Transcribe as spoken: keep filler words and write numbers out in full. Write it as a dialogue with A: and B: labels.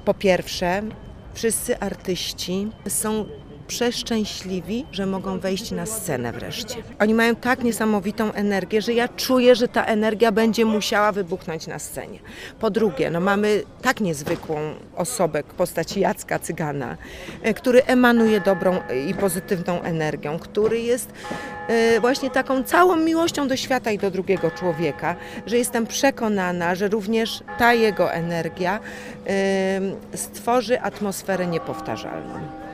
A: Po pierwsze, wszyscy artyści są przeszczęśliwi, że mogą wejść na scenę wreszcie. Oni mają tak niesamowitą energię, że ja czuję, że ta energia będzie musiała wybuchnąć na scenie. Po drugie, no mamy tak niezwykłą osobę w postaci Jacka Cygana, który emanuje dobrą i pozytywną energią, który jest właśnie taką całą miłością do świata i do drugiego człowieka, że jestem przekonana, że również ta jego energia stworzy atmosferę niepowtarzalną.